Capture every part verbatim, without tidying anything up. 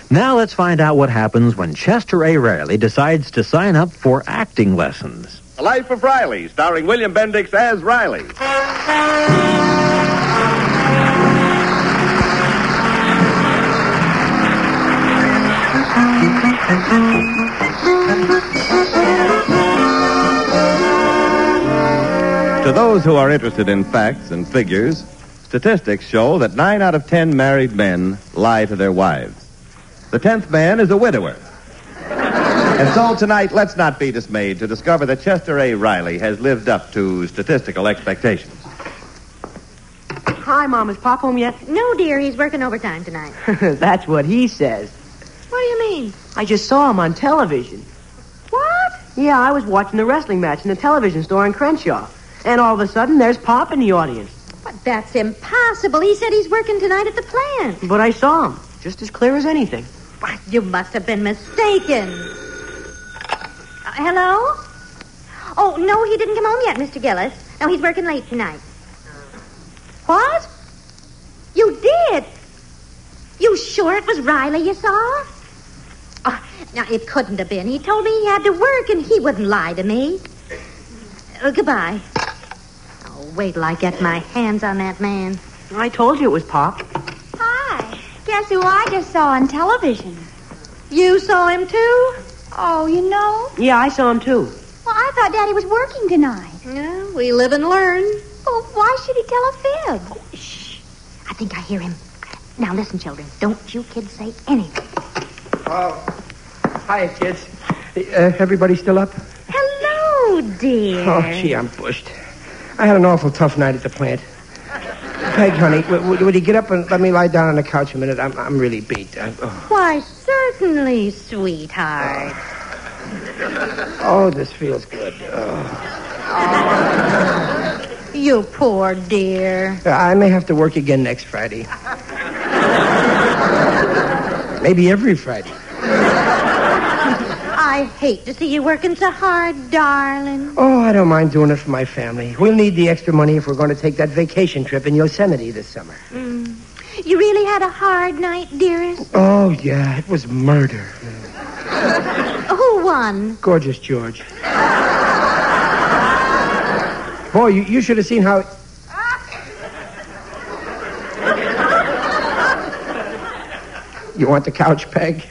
Now let's find out what happens when Chester A. Riley decides to sign up for acting lessons. The Life of Riley, starring William Bendix as Riley. To those who are interested in facts and figures, statistics show that nine out of ten married men lie to their wives. The tenth man is a widower. And so tonight, let's not be dismayed to discover that Chester A. Riley has lived up to statistical expectations. Hi, Mom. Is Pop home yet? No, dear. He's working overtime tonight. That's what he says. What do you mean? I just saw him on television. What? Yeah, I was watching the wrestling match in the television store in Crenshaw. And all of a sudden, there's Pop in the audience. But that's impossible. He said he's working tonight at the plant. But I saw him, just as clear as anything. What? You must have been mistaken. Uh, hello? Oh, no, he didn't come home yet, Mister Gillis. No, he's working late tonight. What? You did? You sure it was Riley you saw? Oh, now, it couldn't have been. He told me he had to work, and he wouldn't lie to me. Uh, goodbye. Oh, wait till I get my hands on that man. I told you it was Pop. Hi. Guess who I just saw on television? You saw him, too? Oh, you know? Yeah, I saw him, too. Well, I thought Daddy was working tonight. Yeah, we live and learn. Well, why should he tell a fib? Oh, shh. I think I hear him. Now, listen, children. Don't you kids say anything. Oh, hi, kids. Uh, everybody still up? Hello, dear. Oh, gee, I'm bushed. I had an awful tough night at the plant. Peg, honey, w- would you get up and let me lie down on the couch a minute? I'm, I'm really beat. I, oh. Why, certainly, sweetheart. Oh, this feels good. Oh. You poor dear. I may have to work again next Friday. Maybe every Friday. I hate to see you working so hard, darling. Oh, I don't mind doing it for my family. We'll need the extra money if we're going to take that vacation trip in Yosemite this summer. Mm. You really had a hard night, dearest? Oh, yeah, it was murder. Who won? Gorgeous George. Boy, you, you should have seen how... You want the couch, Peg?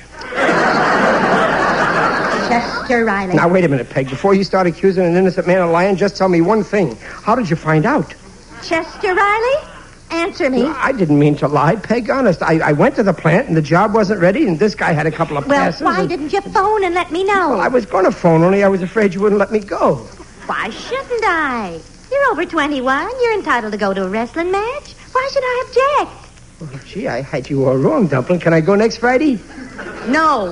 Chester Riley. Now, wait a minute, Peg. Before you start accusing an innocent man of lying, just tell me one thing. How did you find out? Chester Riley? Answer me. No, I didn't mean to lie, Peg. Honest, I, I went to the plant, and the job wasn't ready, and this guy had a couple of well, passes. Well, why and... didn't you phone and let me know? Well, I was going to phone, only I was afraid you wouldn't let me go. Why shouldn't I? You're over twenty-one. You're entitled to go to a wrestling match. Why should I object? Well, gee, I had you all wrong, Dumpling. Can I go next Friday? No.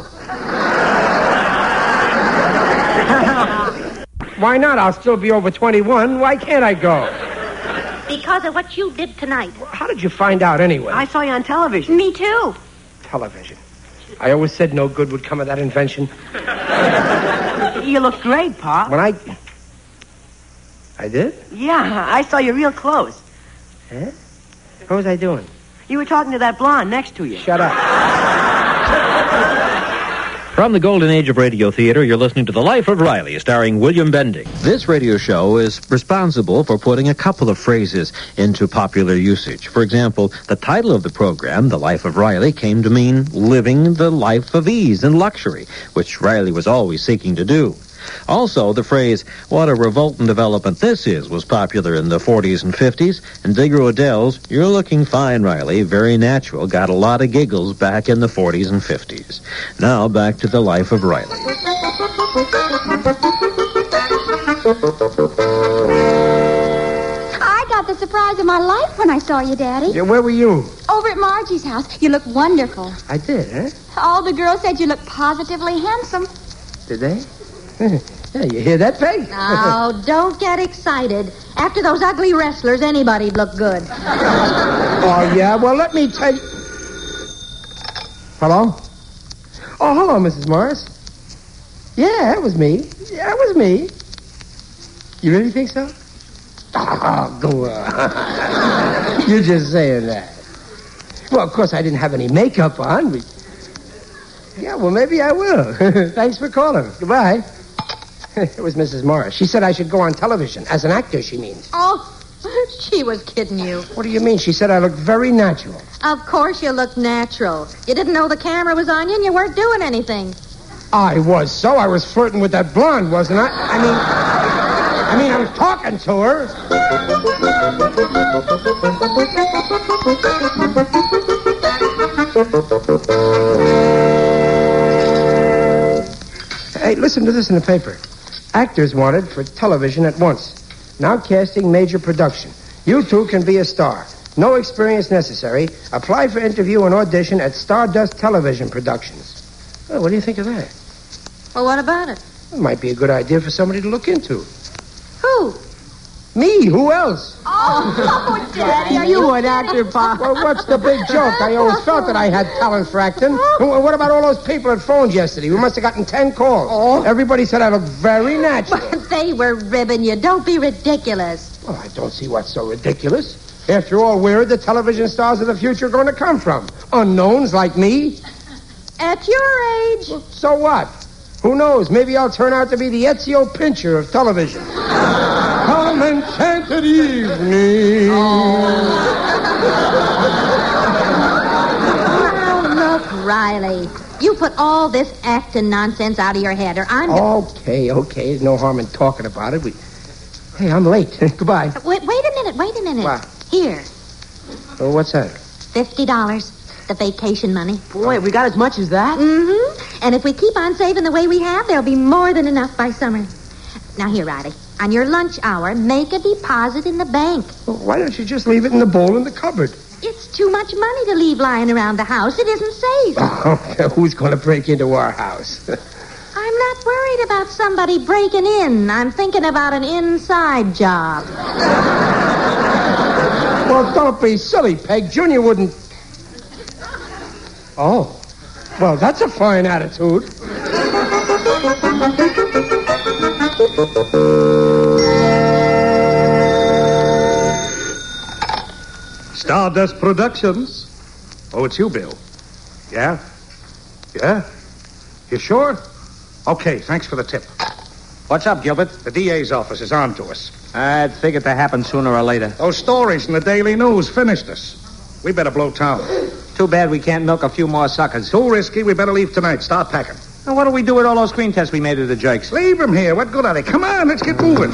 Why not? I'll still be over twenty-one. Why can't I go? Because of what you did tonight. How did you find out anyway? I saw you on television. Me too. Television. I always said no good would come of that invention. You look great, Pop. When I... I did? Yeah, I saw you real close. Huh? What was I doing? You were talking to that blonde next to you. Shut up. From the golden age of radio theater, you're listening to The Life of Riley, starring William Bendix. This radio show is responsible for putting a couple of phrases into popular usage. For example, the title of the program, The Life of Riley, came to mean living the life of ease and luxury, which Riley was always seeking to do. Also, the phrase, what a revolting development this is, was popular in the forties and fifties, and Digger Odell's, you're looking fine, Riley, very natural, got a lot of giggles back in the forties and fifties. Now, back to The Life of Riley. I got the surprise of my life when I saw you, Daddy. Yeah, where were you? Over at Margie's house. You look wonderful. I did, huh? All the girls said you looked positively handsome. Did they? Yeah, you hear that, Peg? Now, don't get excited. After those ugly wrestlers, anybody'd look good. Oh, yeah? Well, let me tell you... Hello? Oh, hello, Missus Morris. Yeah, it was me. Yeah, it was me. You really think so? Oh, go on. You're just saying that. Well, of course, I didn't have any makeup on. But... Yeah, well, maybe I will. Thanks for calling. Goodbye. It was Missus Morris. She said I should go on television. As an actor, she means. Oh, she was kidding you. What do you mean? She said I look very natural. Of course you look natural. You didn't know the camera was on you and you weren't doing anything. I was so. I was flirting with that blonde, wasn't I? I mean, I mean, I was talking to her. Hey, listen to this in the paper. Actors wanted for television at once. Now casting major production. You too can be a star. No experience necessary. Apply for interview and audition at Stardust Television Productions. Oh, what do you think of that? Well, what about it? It might be a good idea for somebody to look into. Who? Me. Who else? Oh, Daddy, Are you an actor, Pop? Well, what's the big joke? I always felt that I had talent for acting. Well, what about all those people that phoned yesterday? We must have gotten ten calls. Oh. Everybody said I look very natural. But they were ribbing you. Don't be ridiculous. Well, I don't see what's so ridiculous. After all, where are the television stars of the future going to come from? Unknowns like me? At your age. So what? Who knows? Maybe I'll turn out to be the Ezio Pincher of television. Come enchanted evening. Now, look, Riley. You put all this acting nonsense out of your head, or I'm... Okay, okay. There's no harm in talking about it. We... Hey, I'm late. Goodbye. Wait, wait a minute, wait a minute. What? Here, Oh, what's that? fifty dollars. The vacation money. Boy, we got as much as that? Mm-hmm. And if we keep on saving the way we have, there'll be more than enough by summer. Now, here, Riley. On your lunch hour, make a deposit in the bank. Well, why don't you just leave it in the bowl in the cupboard? It's too much money to leave lying around the house. It isn't safe. Oh, who's going to break into our house? I'm not worried about somebody breaking in. I'm thinking about an inside job. Well, don't be silly, Peg. Junior wouldn't... Oh. Well, that's a fine attitude. Stardust Productions. Oh, it's you, Bill. Yeah? Yeah? You sure? Okay, thanks for the tip. What's up, Gilbert? The D A's office is on to us. I figured to happen sooner or later. Those stories in the Daily News finished us. We better blow town. Too bad we can't milk a few more suckers. Too risky. We better leave tonight. Start packing. Now, what do we do with all those screen tests we made of the jerks? Leave them here. What good are they? Come on, let's get moving.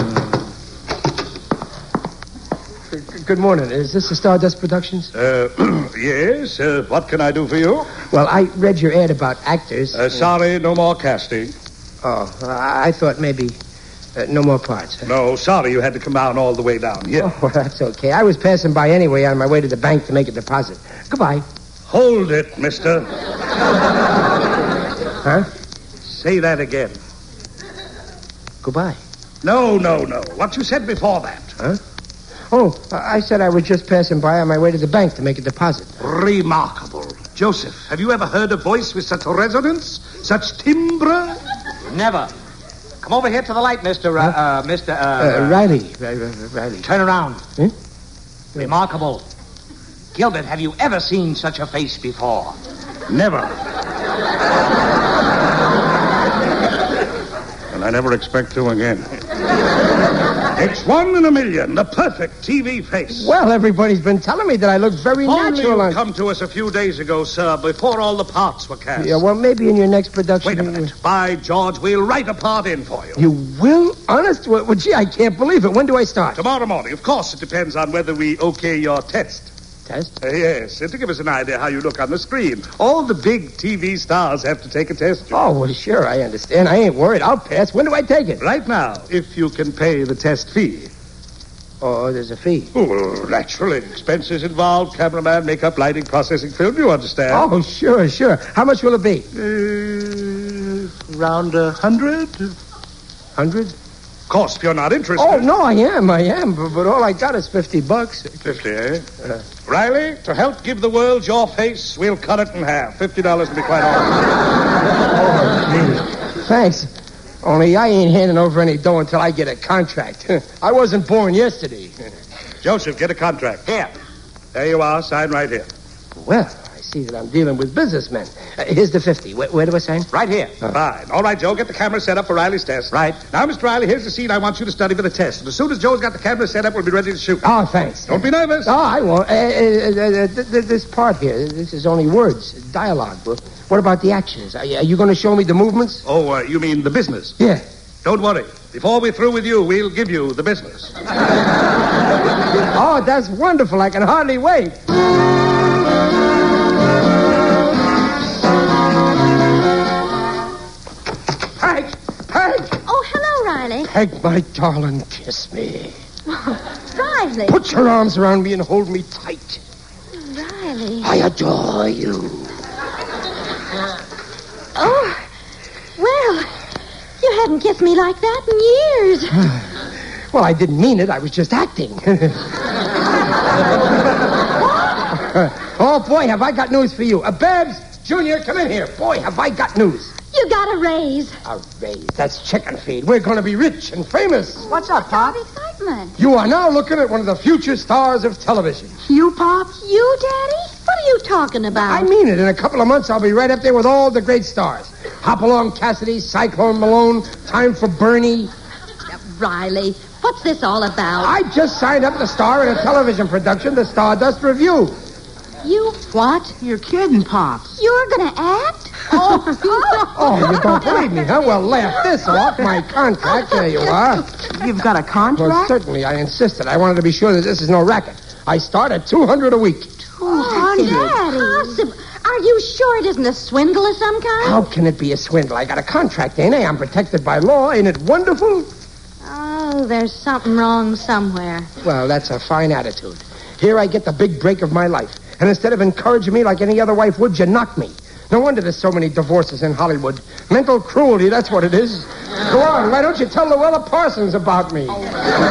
Good morning. Is this the Stardust Productions? Uh, yes. Uh, what can I do for you? Well, I read your ad about actors. Uh, sorry, no more casting. Oh, I I thought maybe uh, no more parts. No, sorry you had to come down all the way down here. Oh, well, that's okay. I was passing by anyway on my way to the bank to make a deposit. Goodbye. Hold it, mister. Huh? Say that again. Goodbye. No, no, no. What you said before that. Huh? Oh, I said I was just passing by on my way to the bank to make a deposit. Remarkable. Joseph, have you ever heard a voice with such resonance? Such timbre? Never. Come over here to the light, Mister Uh, uh, Mister Uh, Uh, Riley. Riley. Riley. Turn around. Hmm? Remarkable. Gilbert, have you ever seen such a face before? Never. And I never expect to again. It's one in a million, the perfect T V face. Well, everybody's been telling me that I look very Only natural you on... come to us a few days ago, sir, before all the parts were cast. Yeah, well, maybe in your next production... Wait a minute. By George, we'll write a part in for you. You will? Honest? Well, well, gee, I can't believe it. When do I start? Tomorrow morning. Of course, it depends on whether we okay your test. Test? Uh, yes, and to give us an idea how you look on the screen. All the big T V stars have to take a test. Oh, well, sure, I understand. I ain't worried. I'll pass. When do I take it? Right now, if you can pay the test fee. Oh, there's a fee. Oh, well, naturally. Expenses involved, cameraman, makeup, lighting, processing film, you understand. Oh, sure, sure. How much will it be? Uh, around a hundred? Hundred? Of course, if you're not interested. Oh, no, I am, I am. But, but all I got is fifty bucks. Fifty, eh? Uh, Riley, to help give the world your face, we'll cut it in half. Fifty dollars to be quite all right. Oh, gee. Thanks. Only I ain't handing over any dough until I get a contract. I wasn't born yesterday. Joseph, get a contract. Here. There you are. Sign right here. Well, I see that I'm dealing with businessmen. Uh, here's the fifty. Where, where do I sign? Right here. Fine. All right, Joe, get the camera set up for Riley's test. Right. Now, Mister Riley, here's the scene I want you to study for the test. And as soon as Joe's got the camera set up, we'll be ready to shoot. Oh, thanks. Don't be nervous. Oh, I won't. Uh, uh, uh, uh, th- th- this part here, this is only words, dialogue. Well, what about the actions? Are, are you going to show me the movements? Oh, uh, you mean the business? Yeah. Don't worry. Before we're through with you, we'll give you the business. Oh, that's wonderful. I can hardly wait. Peg! Peg! Oh, hello, Riley. Peg, my darling, kiss me. Riley. Put your arms around me and hold me tight. Riley. I adore you. Oh, well, you hadn't kissed me like that in years. Well, I didn't mean it. I was just acting. Oh, boy, have I got news for you. Uh, Babs, Junior, come in here. Boy, have I got news. You got a raise. A raise. That's chicken feed. We're going to be rich and famous. What's up, Pop? Excitement. You are now looking at one of the future stars of television. You, Pop? You, Daddy? What are you talking about? I mean it. In a couple of months, I'll be right up there with all the great stars. Hopalong Cassidy, Cyclone Malone, Time for Bernie. Riley, what's this all about? I just signed up to star in a television production, The Stardust Review. You what? You're kidding, Pop. You're gonna act? Oh, oh. Oh, you don't believe me, huh? Well, laugh this off. My contract. There you are. You've got a contract? Well, certainly. I insisted. I wanted to be sure that this is no racket. I start at two hundred a week. Oh, Daddy. Possible. Are you sure it isn't a swindle of some kind? How can it be a swindle? I got a contract, ain't I? I'm protected by law. Ain't it wonderful? Oh, there's something wrong somewhere. Well, that's a fine attitude. Here I get the big break of my life. And instead of encouraging me like any other wife would, you knock me. No wonder there's so many divorces in Hollywood. Mental cruelty, that's what it is. Go on, why don't you tell Luella Parsons about me? I,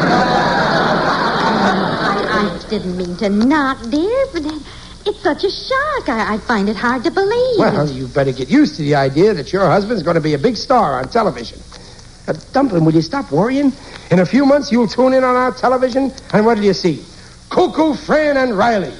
I didn't mean to knock, dear, but it's such a shock. I, I find it hard to believe. Well, you better get used to the idea that your husband's going to be a big star on television. Uh, Dumpling, will you stop worrying? In a few months, you'll tune in on our television, and what do you see? Cuckoo, Fran, and Riley.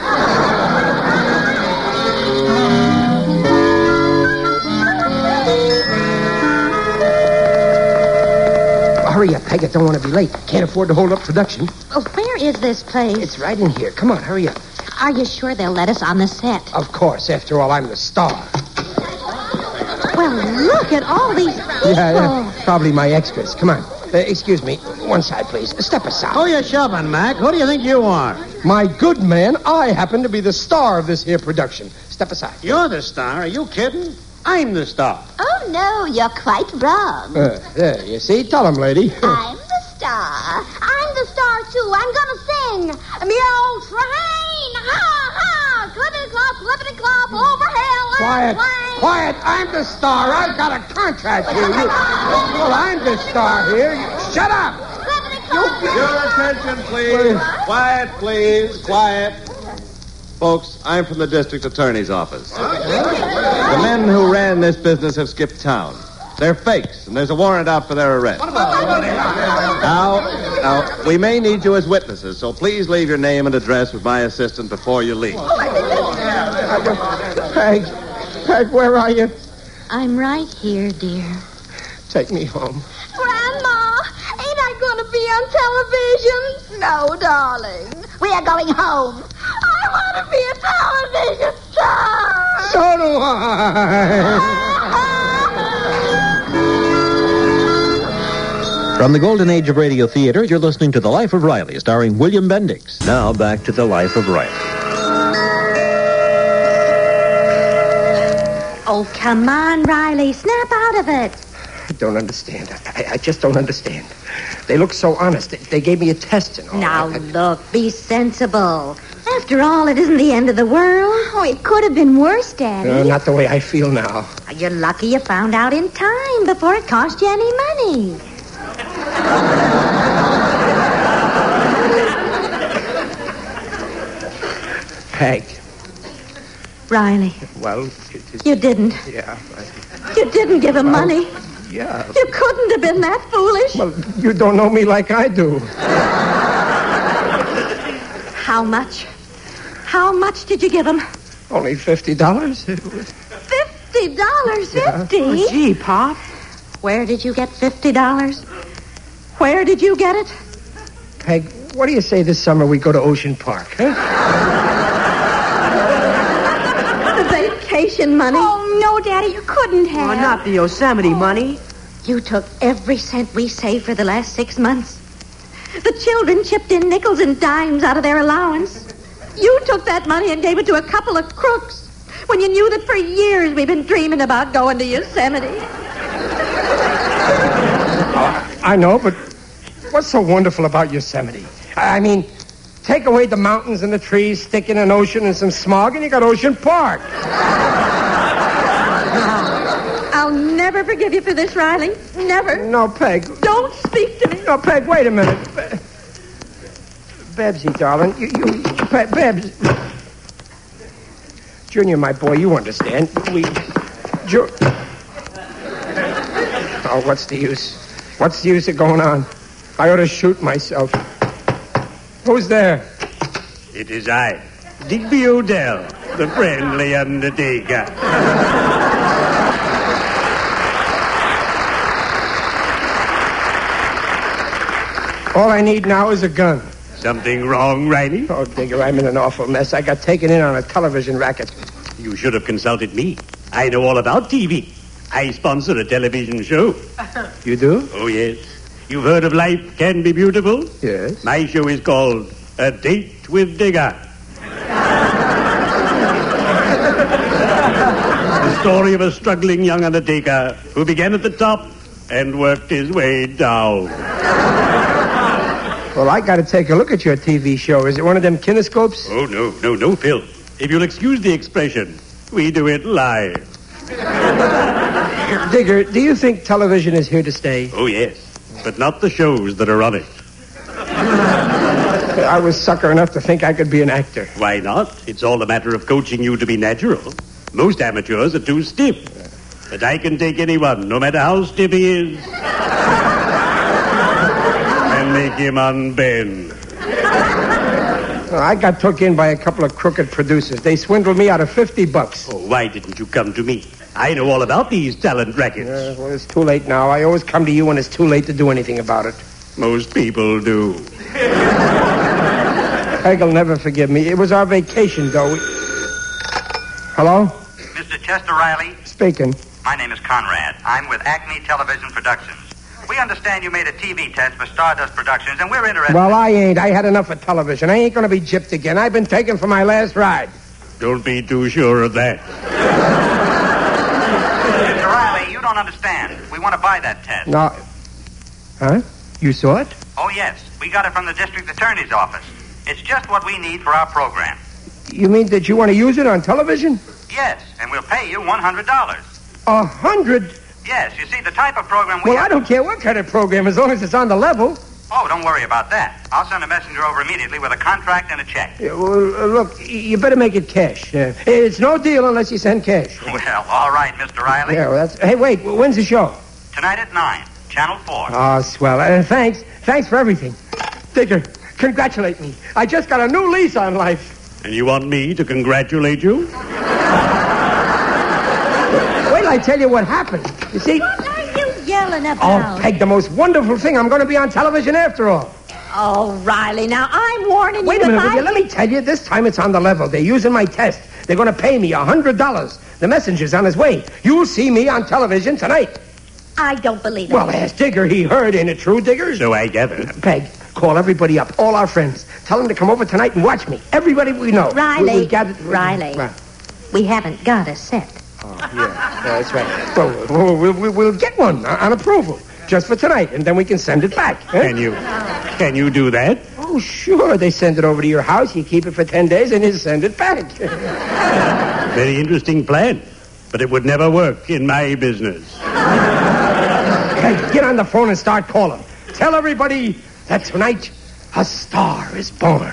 Hurry up, Peg. I don't want to be late. Can't afford to hold up production. Oh, where is this place? It's right in here. Come on, hurry up. Are you sure they'll let us on the set? Of course. After all, I'm the star. Well, look at all these people. Yeah, yeah. Probably my extras. Come on. Uh, excuse me. One side, please. Step aside. Who you shoving, Mac? Who do you think you are? My good man, I happen to be the star of this here production. Step aside. You're the star. Are you kidding? I'm the star. Oh, no, you're quite wrong. Uh, there, you see? Tell him, lady. I'm the star. I'm the star, too. I'm gonna sing. Me old train. Ha, ha. Clippity-clop, clippity-clop, over hill Quiet. and plain. Quiet. I'm the star. I've got a contract here. You... Well, I'm the star here. You... Shut up. Clippity-clop. Your attention, please. Quiet, please. Quiet. Folks, I'm from the district attorney's office. The men who ran this business have skipped town. They're fakes, and there's a warrant out for their arrest. Now, now, we may need you as witnesses, so please leave your name and address with my assistant before you leave. Peg. Peg, where are you? I'm right here, dear. Take me home. Grandma, ain't I going to be on television? No, darling. We are going home. I want to be a television star. So do I. From the golden age of radio theater, you're listening to The Life of Riley, starring William Bendix. Now back to The Life of Riley. Oh, come on, Riley. Snap out of it. I don't understand. I, I just don't understand. They look so honest. They, they gave me a test and all. Now, I, I, look, be sensible. After all, it isn't the end of the world. Oh, it could have been worse, Daddy. Uh, not the way I feel now. You're lucky you found out in time before it cost you any money. Peg. Riley, Well, it, it, you didn't. yeah. I, You didn't give him money. yeah. You couldn't have been that foolish. Well, you don't know me like I do. How much? How much did you give him? Only fifty dollars? Fifty dollars? Fifty? Oh, gee, Pop. Where did you get fifty dollars? Where did you get it? Peg, what do you say this summer we go to Ocean Park, huh? The vacation money. Oh, no, Daddy, you couldn't have. Oh, not the Yosemite money. You took every cent we saved for the last six months. The children chipped in nickels and dimes out of their allowance. You took that money and gave it to a couple of crooks when you knew that for years we've been dreaming about going to Yosemite. Oh, I know, but what's so wonderful about Yosemite? I mean, take away the mountains and the trees, stick in an ocean and some smog, and you got Ocean Park. I'll never forgive you for this, Riley. Never. No, Peg. Don't speak to me. No, Peg, wait a minute. Be- Bebsy, darling, you, you, Be- Bebs. Junior, my boy, you understand. We, Ju- Oh, what's the use? What's the use of going on? I ought to shoot myself. Who's there? It is I, Digby Odell, the friendly undertaker. All I need now is a gun. Something wrong, Riley? Oh, Digger, I'm in an awful mess. I got taken in on a television racket. You should have consulted me. I know all about T V. I sponsor a television show. You do? Oh, yes. You've heard of Life Can Be Beautiful? Yes. My show is called A Date with Digger. The story of a struggling young undertaker who began at the top and worked his way down. Well, I got to take a look at your T V show. Is it one of them kinescopes? Oh, no, no, no, Phil. If you'll excuse the expression, we do it live. Digger, do you think television is here to stay? Oh, yes, but not the shows that are on it. I was sucker enough to think I could be an actor. Why not? It's all a matter of coaching you to be natural. Most amateurs are too stiff. But I can take anyone, no matter how stiff he is, and make him unbend. Well, I got took in by a couple of crooked producers. They swindled me out of fifty bucks. Oh, why didn't you come to me? I know all about these talent rackets. Uh, well, it's too late now. I always come to you when it's too late to do anything about it. Most people do. Peg'll never forgive me. It was our vacation, though. We... Hello? Mister Chester Riley? Speaking. My name is Conrad. I'm with Acme Television Productions. We understand you made a T V test for Stardust Productions, and we're interested... Well, I ain't. I had enough of television. I ain't going to be gypped again. I've been taken for my last ride. Don't be too sure of that. Mister Riley, you don't understand. We want to buy that test. No. Huh? You saw it? Oh, yes. We got it from the district attorney's office. It's just what we need for our program. You mean that you want to use it on television? Yes, and we'll pay you one hundred dollars. A hundred? Yes, you see, the type of program we Well, have... I don't care what kind of program, as long as it's on the level. Oh, don't worry about that. I'll send a messenger over immediately with a contract and a check. Yeah, well, uh, look, you better make it cash. Uh, it's no deal unless you send cash. Well, all right, Mister Riley. Yeah, well, that's... Hey, wait, when's the show? Tonight at nine, Channel four. Oh, swell. Uh, thanks. Thanks for everything. Digger, congratulate me. I just got a new lease on life. And you want me to congratulate you? Wait till I tell you what happened. You see... What are you yelling Oh, about? Peg, the most wonderful thing. I'm going to be on television after all. Oh, Riley, now I'm warning Wait you. a minute, if will I... you? Let me tell you, this time it's on the level. They're using my test. They're going to pay me a hundred dollars. The messenger's on his way. You'll see me on television tonight. I don't believe it. Well, ask Digger. He heard. Ain't it true, Digger? So I gather. Peg, call everybody up, all our friends. Tell them to come over tonight and watch me. Everybody we know. Riley, We, we gathered... Riley, Right. we haven't got a set. Oh, yeah. Yeah, that's right. Well, we'll, we'll, we'll, we'll get one on approval. Just for tonight, and then we can send it back. Huh? Can you? Can you do that? Oh, sure. They send it over to your house. You keep it for ten days, and you send it back. Very interesting plan. But it would never work in my business. Hey, get on the phone and start calling. Tell everybody that tonight a star is born.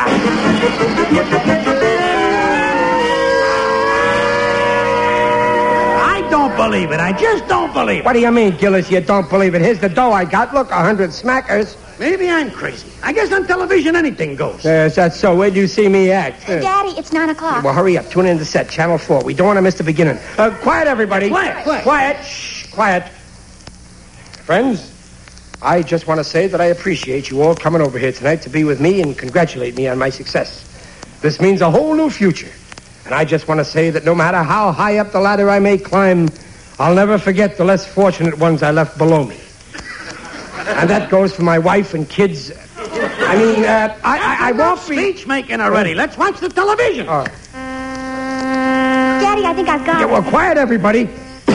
I don't believe it. I just don't believe it. What do you mean, Gillis? You don't believe it? Here's the dough I got. Look, a hundred smackers. Maybe I'm crazy. I guess on television anything goes. Yes, that's so. Where do you see me act? Uh, Daddy, it's nine o'clock. Well, hurry up. Tune in to set, Channel four. We don't want to miss the beginning. Uh, quiet, everybody. Quiet, quiet. Quiet. Shh, quiet. Friends, I just want to say that I appreciate you all coming over here tonight to be with me and congratulate me on my success. This means a whole new future. And I just want to say that no matter how high up the ladder I may climb, I'll never forget the less fortunate ones I left below me. And that goes for my wife and kids. I mean, uh, I, I, I won't be... Speech making already. Let's watch the television. Oh. Daddy, I think I've got Yeah, it. well, quiet, everybody.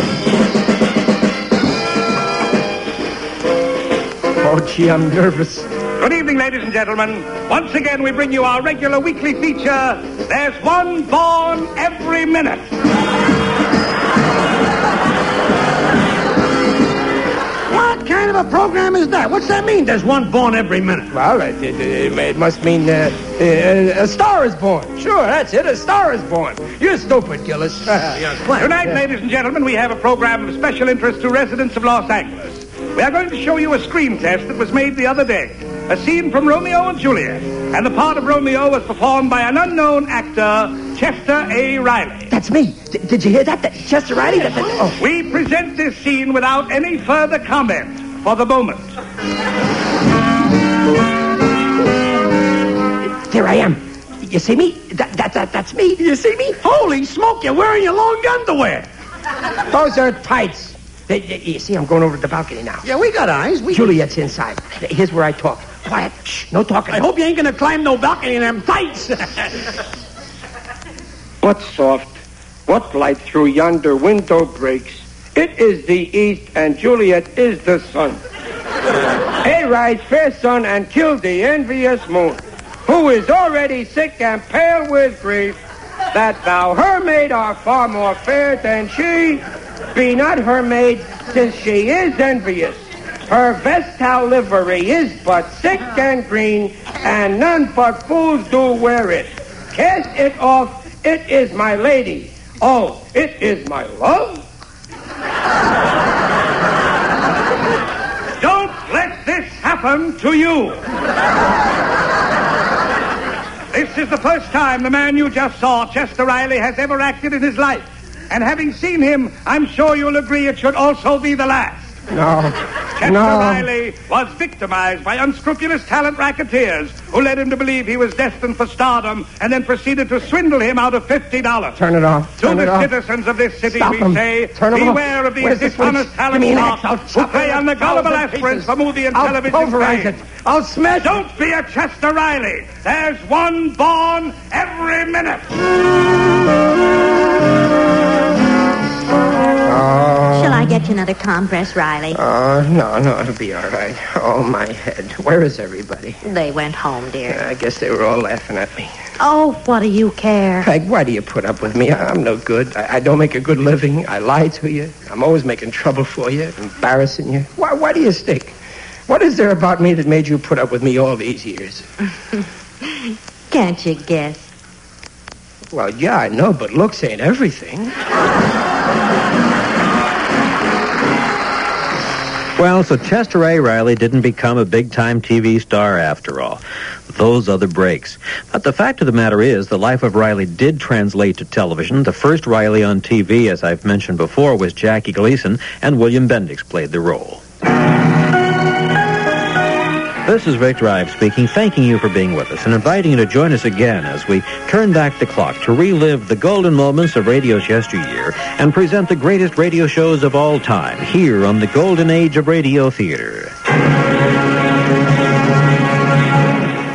Oh, gee, I'm nervous. Good evening, ladies and gentlemen. Once again, we bring you our regular weekly feature, There's One Born Every Minute. What kind of a program is that? What's that mean, there's one born every minute? Well, it, it, it, it must mean uh, uh, a star is born. Sure, that's it. A star is born. You're stupid, Gillis. Tonight, ladies and gentlemen, we have a program of special interest to residents of Los Angeles. We are going to show you a screen test that was made the other day. A scene from Romeo and Juliet. And the part of Romeo was performed by an unknown actor, Chester A. Riley. That's me. D- did you hear that? that Chester Riley? That, that, oh. We present this scene without any further comment for the moment. There I am. You see me? That, that, that, that's me. You see me? Holy smoke, you're wearing your long underwear. Those are tights. They, they, you see, I'm going over to the balcony now. Yeah, we got eyes. We... Juliet's inside. Here's where I talk. Quiet. Shh, no talking. I hope you ain't going to climb no balcony in them tights. What soft, what light through yonder window breaks? It is the east, and Juliet is the sun. Arise, fair sun, and kill the envious moon, who is already sick and pale with grief, that thou, her maid, art far more fair than she. Be not her maid, since she is envious. Her vestal livery is but sick and green, and none but fools do wear it. Cast it off, it is my lady. Oh, it is my love. Don't let this happen to you. This is the first time the man you just saw, Chester Riley, has ever acted in his life. And having seen him, I'm sure you'll agree it should also be the last. No. Chester no. Riley was victimized by unscrupulous talent racketeers who led him to believe he was destined for stardom and then proceeded to swindle him out of fifty dollars. Turn it off. To Turn the it off. citizens of this city, Stop we them. say, Turn 'em beware off. of these Where's the dishonest switch? talent Give me an sharks axe. I'll who chop prey it on the in gullible thousand aspirants pieces. for movie and I'll television pulverize fame. it. I'll smash it. Don't be a Chester Riley. There's one born every minute. Shall I get you another compress, Riley? Oh, no, no, it'll be all right. Oh, my head. Where is everybody? They went home, dear. I guess they were all laughing at me. Oh, what do you care? Peg, why do you put up with me? I'm no good. I, I don't make a good living. I lie to you. I'm always making trouble for you, embarrassing you. Why, why do you stick? What is there about me that made you put up with me all these years? Can't you guess? Well, yeah, I know, but looks ain't everything. Well, so Chester A. Riley didn't become a big-time T V star after all. Those other breaks. But the fact of the matter is, the life of Riley did translate to television. The first Riley on T V, as I've mentioned before, was Jackie Gleason, and William Bendix played the role. This is Rick Drive speaking, thanking you for being with us and inviting you to join us again as we turn back the clock to relive the golden moments of radio's yesteryear and present the greatest radio shows of all time here on the Golden Age of Radio Theater.